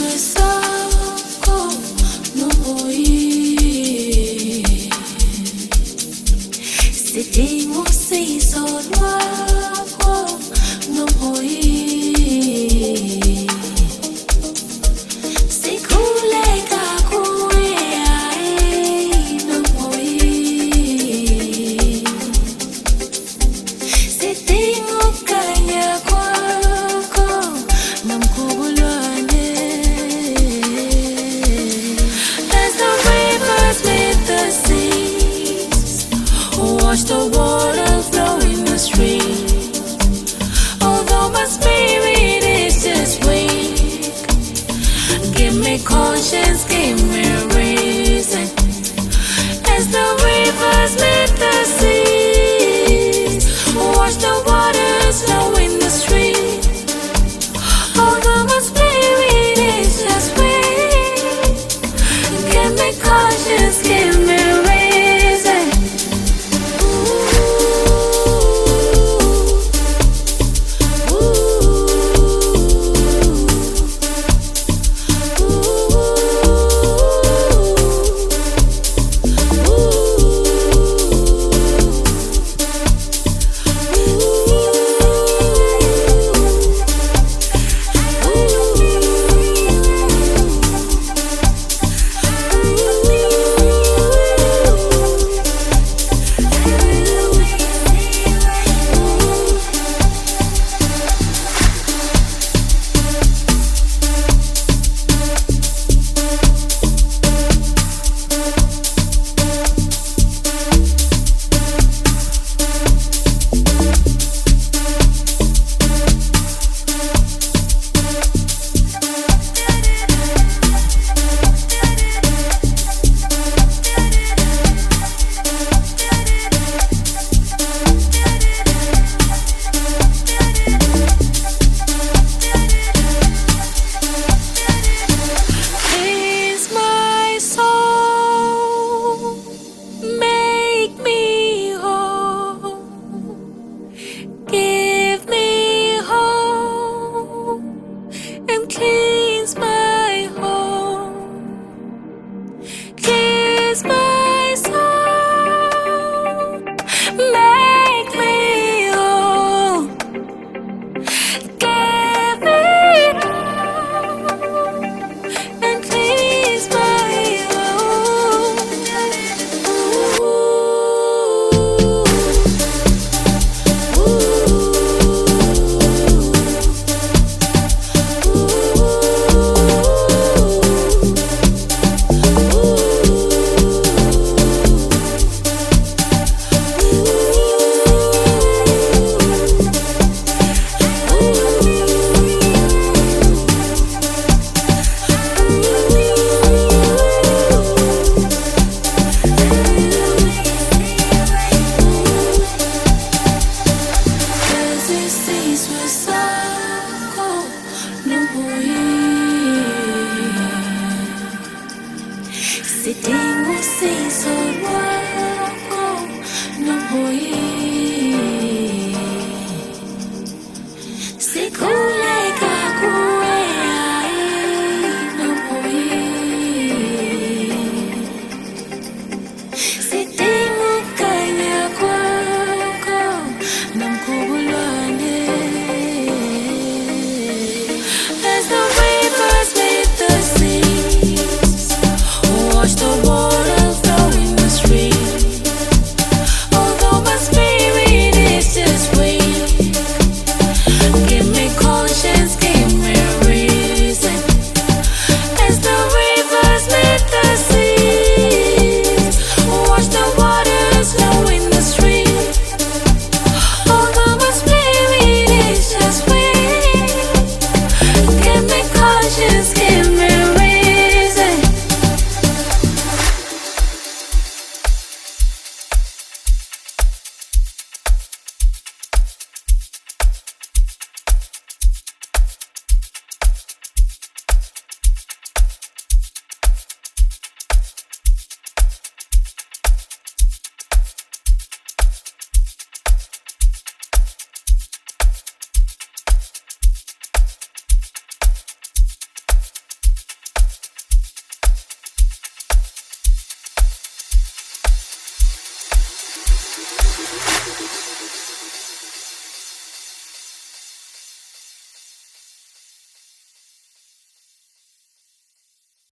Watch the water flow in the street. Although my spirit is just weak, give me conscience, give me reason. As the rivers meet the seas, watch the waters flow in the street. Although my spirit is just weak, give me conscience, give me reason. Cleanse my home, cleanse my soul, make me whole, give me hope, and cleanse my home. Sitting, we see so